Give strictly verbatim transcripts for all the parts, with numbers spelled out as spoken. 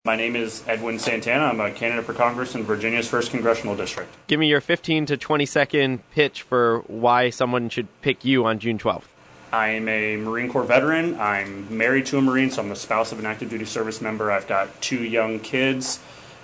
My name is Edwin Santana. I'm a candidate for Congress in Virginia's first congressional district. Give me your fifteen to twenty second pitch for why someone should pick you on June twelfth. I am a Marine Corps veteran. I'm married to a Marine, so I'm the spouse of an active duty service member. I've got two young kids,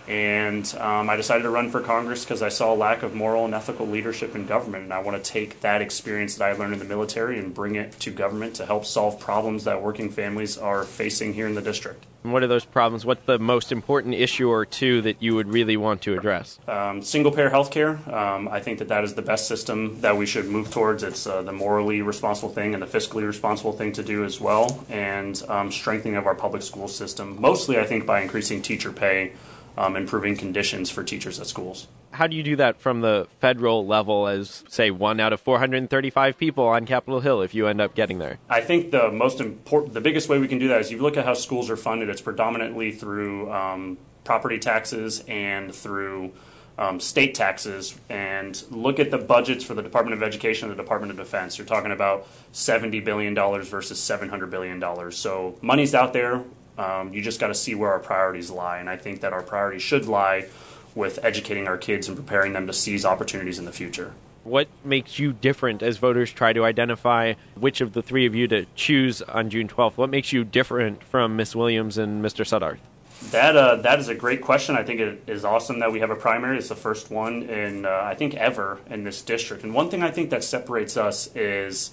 and um, I decided to run for Congress because I saw a lack of moral and ethical leadership in government, and I want to take that experience that I learned in the military and bring it to government to help solve problems that working families are facing here in the district. And what are those problems? What's the most important issue or two that you would really want to address? Um, single-payer health care. Um, I think that that is the best system that we should move towards. It's uh, the morally responsible thing and the fiscally responsible thing to do as well. And um, strengthening of our public school system, mostly I think by increasing teacher pay, um, improving conditions for teachers at schools. How do you do that from the federal level as, say, one out of four hundred thirty-five people on Capitol Hill if you end up getting there? I think the most important, the biggest way we can do that is you look at how schools are funded. It's predominantly through um, property taxes and through um, state taxes. And look at the budgets for the Department of Education and the Department of Defense. You're talking about seventy billion dollars versus seven hundred billion dollars. So money's out there. Um, you just got to see where our priorities lie. And I think that our priorities should lie with educating our kids and preparing them to seize opportunities in the future. What makes you different as voters try to identify which of the three of you to choose on June twelfth? What makes you different from Miz Williams and Mister Suddarth? That uh, that is a great question. I think it is awesome that we have a primary. It's the first one in, uh, I think, ever in this district. And one thing I think that separates us is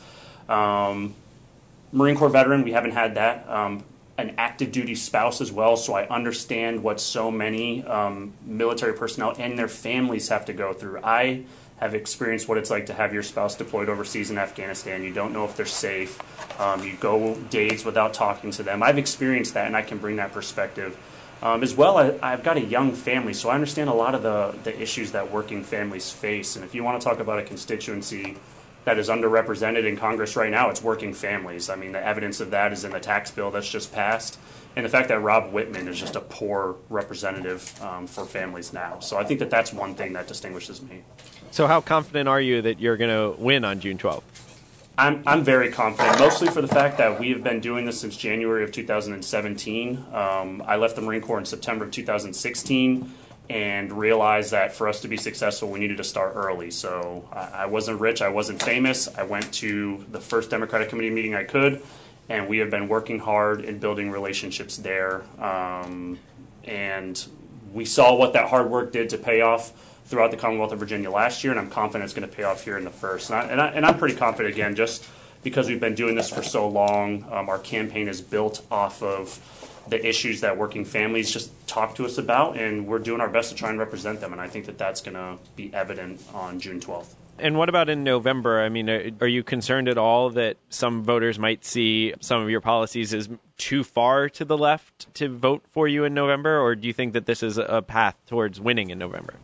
um, Marine Corps veteran. We haven't had that. Um, an active duty spouse as well, so I understand what so many um, military personnel and their families have to go through. I have experienced what it's like to have your spouse deployed overseas in Afghanistan. You don't know if they're safe. Um, you go days without talking to them. I've experienced that, and I can bring that perspective. Um, as well, I, I've got a young family, so I understand a lot of the, the issues that working families face. And if you want to talk about a constituency that is underrepresented in Congress right now, it's working families. I mean, the evidence of that is in the tax bill that's just passed, and the fact that Rob Whitman is just a poor representative um, for families now. So I think that that's one thing that distinguishes me. So how confident are you that you're going to win on June twelfth? I'm, I'm very confident, mostly for the fact that we have been doing this since January of two thousand seventeen. Um, I left the Marine Corps in September of two thousand sixteen. And realized that for us to be successful, we needed to start early. So I, I wasn't rich, I wasn't famous. I went to the first Democratic Committee meeting I could, and we have been working hard in building relationships there. Um, and we saw what that hard work did to pay off throughout the Commonwealth of Virginia last year, and I'm confident it's going to pay off here in the first. And, I, and, I, and I'm pretty confident, again, just because we've been doing this for so long. Um, our campaign is built off of the issues that working families just talk to us about, and we're doing our best to try and represent them, and I think that that's going to be evident on June twelfth. And what about in November? I mean, are you concerned at all that some voters might see some of your policies as too far to the left to vote for you in November, or do you think that this is a path towards winning in November?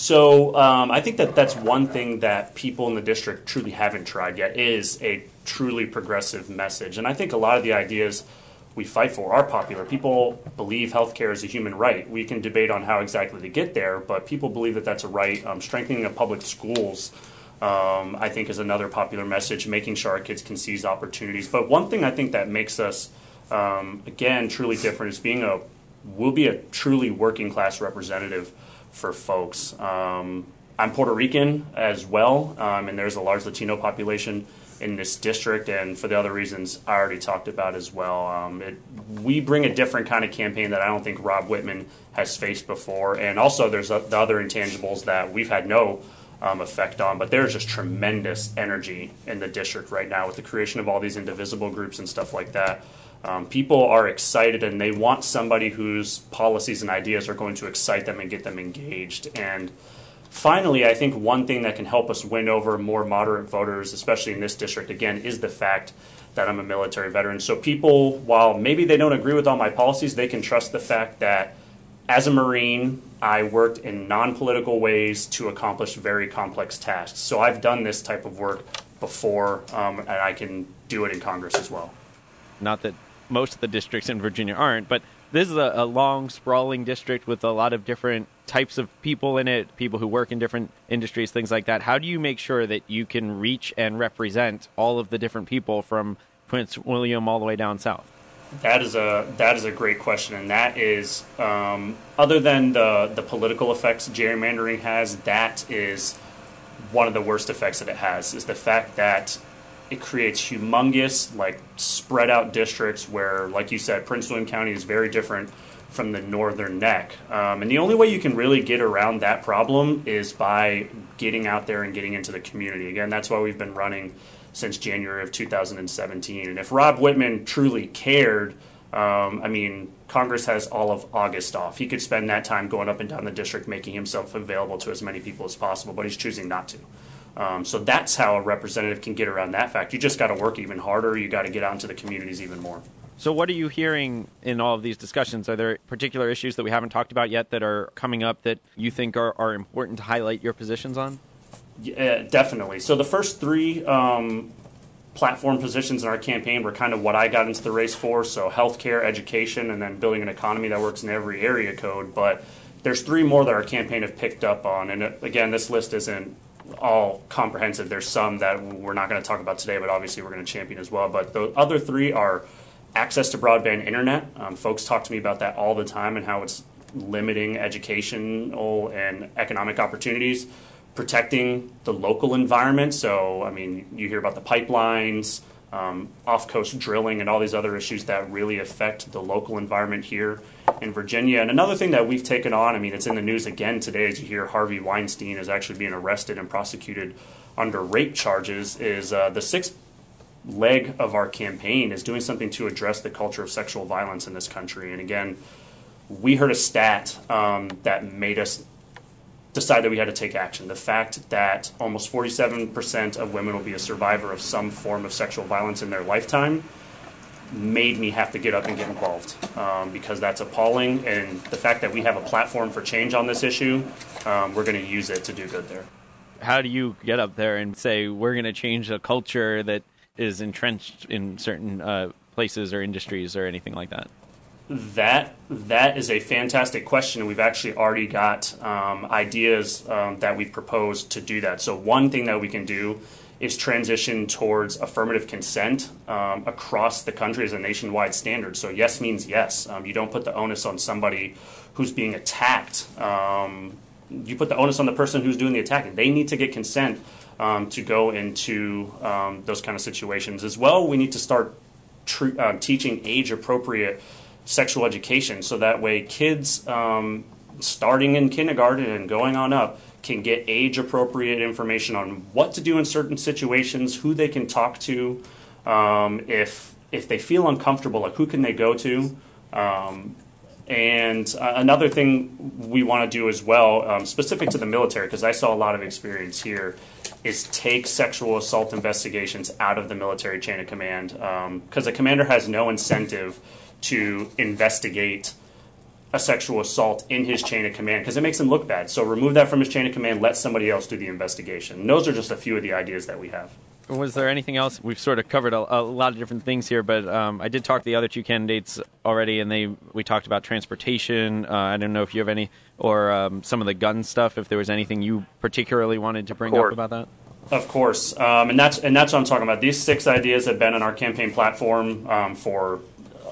So um, I think that that's one thing that people in the district truly haven't tried yet, is a truly progressive message. And I think a lot of the ideas we fight for are popular. People believe healthcare is a human right. We can debate on how exactly to get there, but people believe that that's a right. Um, strengthening of public schools, um, I think, is another popular message, making sure our kids can seize opportunities. But one thing I think that makes us, um, again, truly different is being a, we'll be a truly working class representative for folks. Um, I'm Puerto Rican as well, um, and there's a large Latino population in this district, and for the other reasons I already talked about as well. Um, it, we bring a different kind of campaign that I don't think Rob Whitman has faced before, and also there's a, the other intangibles that we've had no um, effect on, but there's just tremendous energy in the district right now with the creation of all these indivisible groups and stuff like that. Um, people are excited, and they want somebody whose policies and ideas are going to excite them and get them engaged. And finally, I think one thing that can help us win over more moderate voters, especially in this district, again, is the fact that I'm a military veteran. So people, while maybe they don't agree with all my policies, they can trust the fact that as a Marine, I worked in non-political ways to accomplish very complex tasks. So I've done this type of work before, um, and I can do it in Congress as well. Not that most of the districts in Virginia aren't, but this is a, a long, sprawling district with a lot of different types of people in it, people who work in different industries, things like that. How do you make sure that you can reach and represent all of the different people from Prince William all the way down south? That is a that is a great question, and that is um, other than the the political effects gerrymandering has, that is one of the worst effects that it has, is the fact that it creates humongous, like, spread out districts where, like you said, Prince William County is very different from the northern neck. Um, and the only way you can really get around that problem is by getting out there and getting into the community. Again, that's why we've been running since January of two thousand seventeen. And if Rob Whitman truly cared, um, I mean, Congress has all of August off. He could spend that time going up and down the district making himself available to as many people as possible, but he's choosing not to. Um, so that's how a representative can get around that fact. You just got to work even harder. You got to get out into the communities even more. So what are you hearing in all of these discussions? Are there particular issues that we haven't talked about yet that are coming up that you think are, are important to highlight your positions on? Yeah, definitely. So the first three um, platform positions in our campaign were kind of what I got into the race for. So healthcare, education, and then building an economy that works in every area code. But there's three more that our campaign have picked up on. And again, this list isn't all comprehensive. There's some that we're not going to talk about today, but obviously we're going to champion as well. But the other three are access to broadband internet. Um, folks talk to me about that all the time and how it's limiting educational and economic opportunities. Protecting the local environment. So, I mean, you hear about the pipelines, um, off-coast drilling, and all these other issues that really affect the local environment here in Virginia. And another thing that we've taken on, I mean, it's in the news again today as you hear Harvey Weinstein is actually being arrested and prosecuted under rape charges, is uh, the sixth leg of our campaign is doing something to address the culture of sexual violence in this country. And again, we heard a stat um, that made us decide that we had to take action. The fact that almost forty-seven percent of women will be a survivor of some form of sexual violence in their lifetime made me have to get up and get involved um, because that's appalling. And the fact that we have a platform for change on this issue, um, we're going to use it to do good there. How do you get up there and say we're going to change a culture that is entrenched in certain uh, places or industries or anything like that? That that is a fantastic question. We've actually already got um, ideas um, that we've proposed to do that. So one thing that we can do is transition towards affirmative consent um, across the country as a nationwide standard. So yes means yes. Um, you don't put the onus on somebody who's being attacked. Um, you put the onus on the person who's doing the attacking. They need to get consent um, to go into um, those kind of situations. As well, we need to start tr- uh, teaching age-appropriate sexual education, so that way kids um, starting in kindergarten and going on up can get age-appropriate information on what to do in certain situations, who they can talk to, um, if if they feel uncomfortable, like who can they go to. Um, and uh, another thing we want to do as well, um, specific to the military, because I saw a lot of experience here, is take sexual assault investigations out of the military chain of command, because um, a commander has no incentive to investigate a sexual assault in his chain of command because it makes him look bad. So remove that from his chain of command, let somebody else do the investigation. And those are just a few of the ideas that we have. Was there anything else? We've sort of covered a, a lot of different things here, but um, I did talk to the other two candidates already, and they we talked about transportation. Uh, I don't know if you have any, or um, some of the gun stuff, if there was anything you particularly wanted to bring up about that. Of course, um, and that's and that's what I'm talking about. These six ideas have been on our campaign platform um, for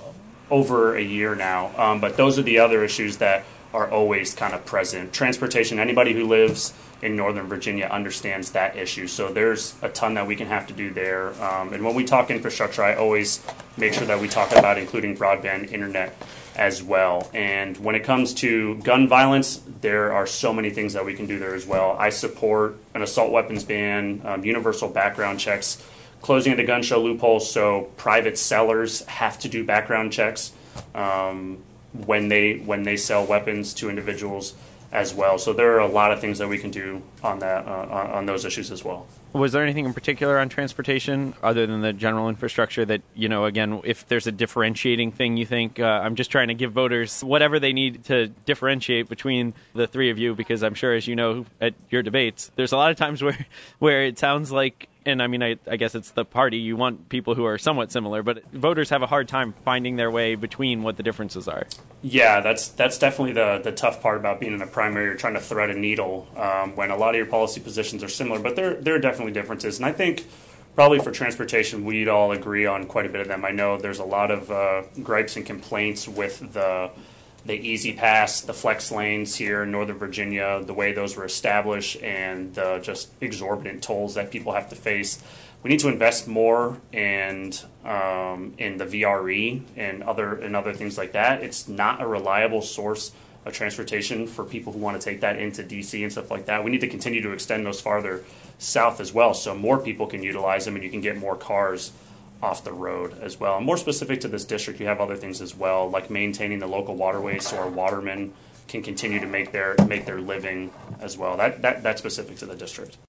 over a year now, um, but those are the other issues that are always kind of present. Transportation, anybody who lives in Northern Virginia understands that issue, so there's a ton that we can have to do there. Um, and when we talk infrastructure, I always make sure that we talk about including broadband internet as well. And when it comes to gun violence, there are so many things that we can do there as well. I support an assault weapons ban, um, universal background checks, closing of the gun show loopholes, so private sellers have to do background checks um, when they when they sell weapons to individuals as well. So there are a lot of things that we can do on that uh, on, on those issues as well. Was there anything in particular on transportation other than the general infrastructure that, you know, again, if there's a differentiating thing you think, uh, I'm just trying to give voters whatever they need to differentiate between the three of you, because I'm sure, as you know, at your debates, there's a lot of times where, where it sounds like, and I mean, I, I guess it's the party, you want people who are somewhat similar, but voters have a hard time finding their way between what the differences are. Yeah, that's that's definitely the, the tough part about being in a primary. You're trying to thread a needle um, when a lot of your policy positions are similar, but there, there are definitely differences. And I think probably for transportation, we'd all agree on quite a bit of them. I know there's a lot of uh, gripes and complaints with the the Easy Pass, the flex lanes here in Northern Virginia, the way those were established, and the just exorbitant tolls that people have to face. We need to invest more in um, in the V R E and other and other things like that. It's not a reliable source of transportation for people who want to take that into D C and stuff like that. We need to continue to extend those farther south as well, so more people can utilize them and you can get more cars off the road as well. And more specific to this district, you have other things as well, like maintaining the local waterways so our watermen can continue to make their make their living as well. That that that's specific to the district.